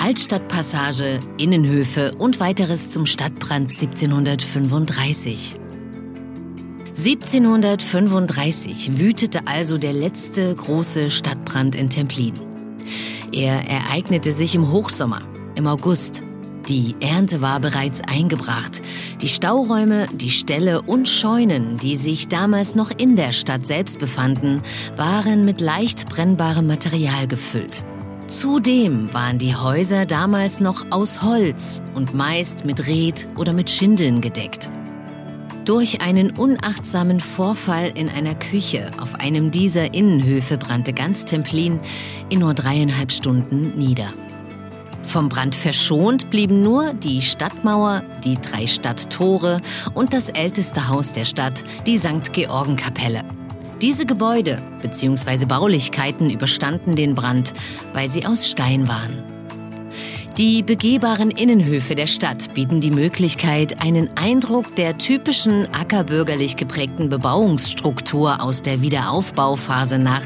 Altstadtpassage, Innenhöfe und weiteres zum Stadtbrand 1735. 1735 wütete also der letzte große Stadtbrand in Templin. Er ereignete sich im Hochsommer, im August. Die Ernte war bereits eingebracht. Die Stauräume, die Ställe und Scheunen, die sich damals noch in der Stadt selbst befanden, waren mit leicht brennbarem Material gefüllt. Zudem waren die Häuser damals noch aus Holz und meist mit Red oder mit Schindeln gedeckt. Durch einen unachtsamen Vorfall in einer Küche auf einem dieser Innenhöfe brannte ganz Templin in nur 3,5 Stunden nieder. Vom Brand verschont blieben nur die Stadtmauer, die 3 Stadttore und das älteste Haus der Stadt, die St. Georgen-Kapelle. Diese Gebäude bzw. Baulichkeiten überstanden den Brand, weil sie aus Stein waren. Die begehbaren Innenhöfe der Stadt bieten die Möglichkeit, einen Eindruck der typischen ackerbürgerlich geprägten Bebauungsstruktur aus der Wiederaufbauphase nach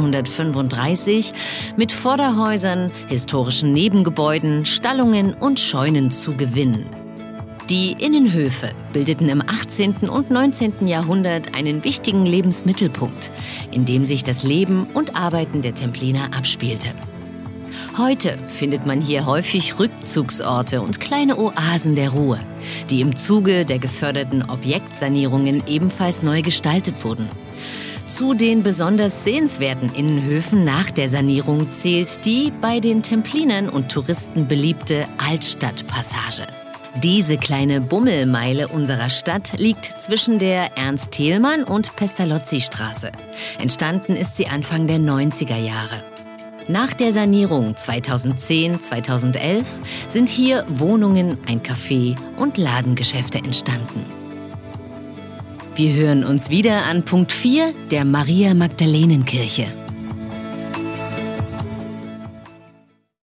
1735 mit Vorderhäusern, historischen Nebengebäuden, Stallungen und Scheunen zu gewinnen. Die Innenhöfe bildeten im 18. und 19. Jahrhundert einen wichtigen Lebensmittelpunkt, in dem sich das Leben und Arbeiten der Templiner abspielte. Heute findet man hier häufig Rückzugsorte und kleine Oasen der Ruhe, die im Zuge der geförderten Objektsanierungen ebenfalls neu gestaltet wurden. Zu den besonders sehenswerten Innenhöfen nach der Sanierung zählt die bei den Templinern und Touristen beliebte Altstadtpassage. Diese kleine Bummelmeile unserer Stadt liegt zwischen der Ernst-Thälmann- und Pestalozzi-Straße. Entstanden ist sie Anfang der 90er Jahre. Nach der Sanierung 2010/2011 sind hier Wohnungen, ein Café und Ladengeschäfte entstanden. Wir hören uns wieder an Punkt 4 der Maria-Magdalenen-Kirche.